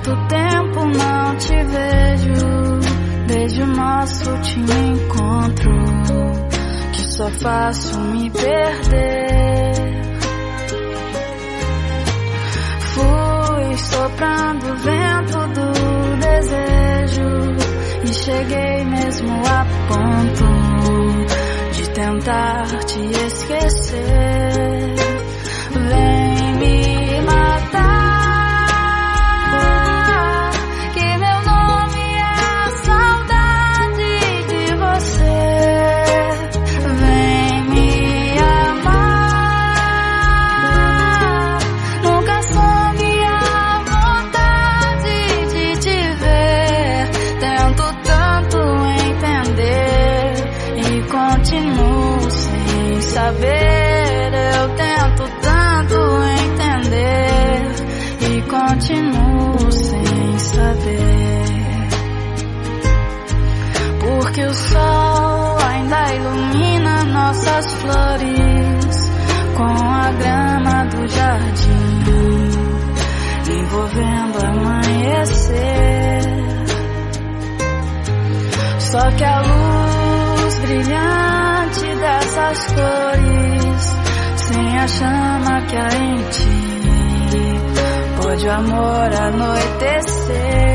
tanto tempo não te vejo, desde o nosso último encontro, que só faço me perder. Fui soprando o vento do desejo e cheguei mesmo a ponto de tentar te esquecer. Vem me matar, que meu nome é saudade de você. Vem me amar, nunca soube a vontade de te ver. Tento tanto entender e continuo sem saber. Eu tento tanto entender e continuo sem saber. Porque o sol ainda ilumina nossas flores com a grama do jardim, envolvendo o amanhecer. Só que a luz brilhante dessas cores, sem a chama que há em ti, pode o amor anoitecer.